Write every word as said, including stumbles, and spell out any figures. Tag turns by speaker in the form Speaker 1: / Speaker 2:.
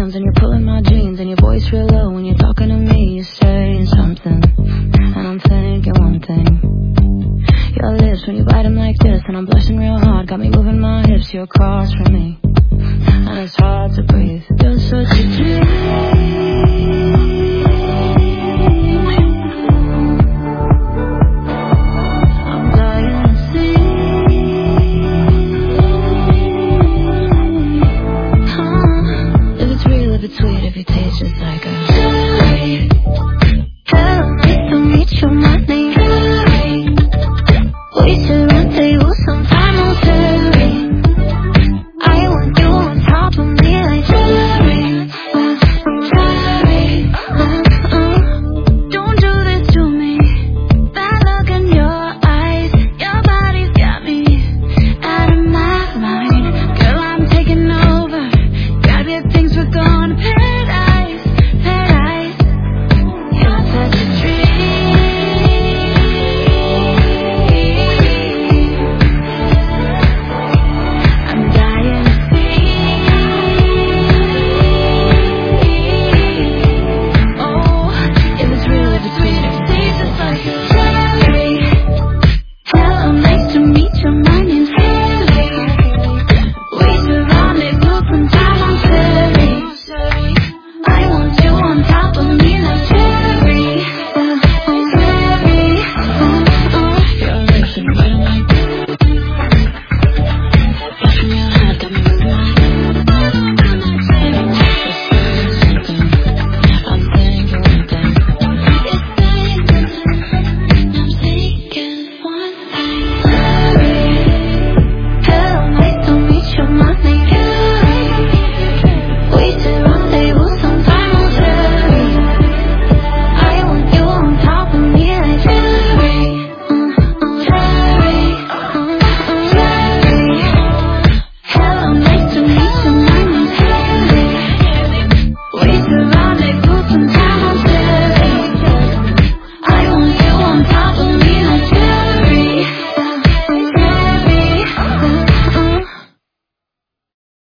Speaker 1: hands and you're pulling my jeans, and your voice real low when you're talking to me. You're saying something, and I'm thinking one thing. Your lips when you bite them like this, and I'm blushing real hard, got me moving my hips. You're across from me, and it's hard to breathe. You're such a dream.